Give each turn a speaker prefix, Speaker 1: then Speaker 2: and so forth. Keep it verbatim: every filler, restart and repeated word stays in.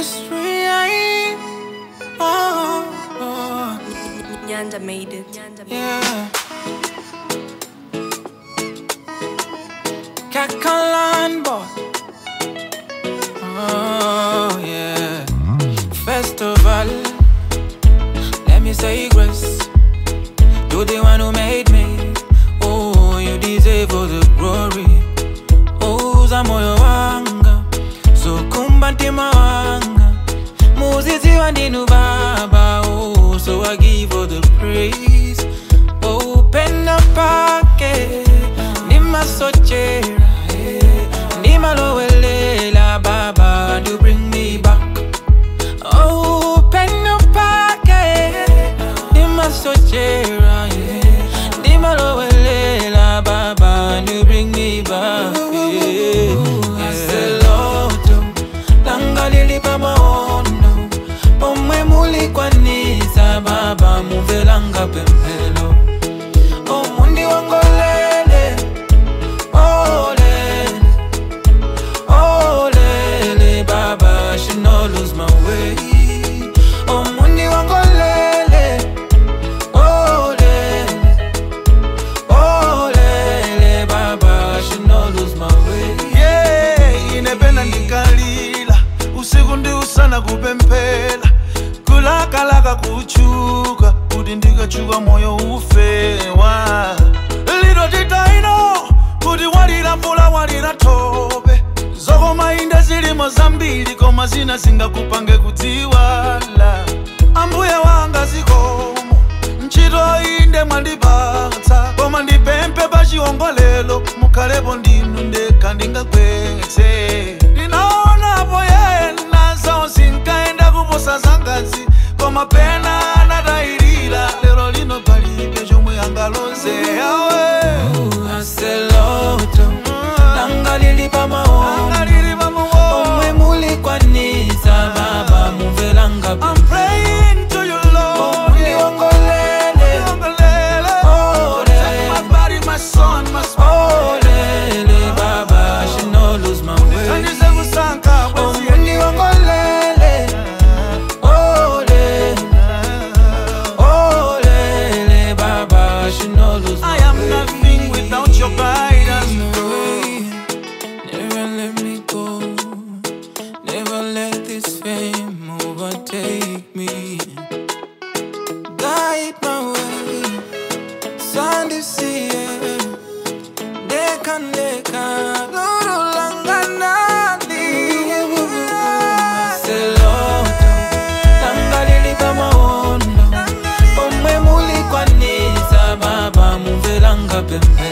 Speaker 1: mystery. Oh, oh.
Speaker 2: Nyanda made it. Nyanda made
Speaker 1: yeah. Kakalan boy. Oh yeah. Festival. Let me say grace. You're the one who made me. Oh, you deserve all the glory. Oh, zamoyo wanga. So kumbantima wanga. Muzizi wandinu baba. Oh, so I give all the praise. Open the pocket. Nima sochera. Nima lowelela baba. You bring me back. Open the pocket. Nima sochera. Nima lowelela baba. You bring me back. Seloto. Langalili pama ono. Pomwe muli kwa nisa baba. Muvelanga pempelo. Oh mundi wangolele. Oh lele. Oh lele baba. She no lose my way. Oh mundi wangolele. Oh lele. Oh lele baba. She no lose my way.
Speaker 3: Yeah, inependa nikalila. Usiku ndi usana kupempela. Kulakalaka kuchuka. Kuti ndikachuka moyo ufewa. Little did I know. Kuti walira mvula walira tope. Zoko mainde zilimo zambili. Koma zina zinga kupange kutiwala. Ambuye wanga zikomo. Nchito inde mwandibata. Koma ndipempe bachiongolelo. Mukalebo ndinu ndeka ndinga kwete. Ninaona poyena zao sinkaenda kuposa zangazi. Koma pena nadairila. Lero lino palibe jomwe angalonze yawe.
Speaker 1: Seloto. Langalili pama ono. Omwe muli kwa nisa baba. Muvelanga
Speaker 3: I'm praying to you, Lord.
Speaker 1: Mundi wangolele. Oh lele.
Speaker 3: My body, my soul, my spirit.
Speaker 1: Oh lele baba. She no lose my way. Oh mundi wangolele. Oh lele. Oh lele baba. She no lose my way.
Speaker 3: I am nothing without your guidance.
Speaker 1: Never let me go. Never let this fame overtake me. Guide my way. Sandy see it. Deka deka. Lulu langana li. Seloto. Langalili pama ono. Omwe muli kwa nisa baba. Muvelanga pembe.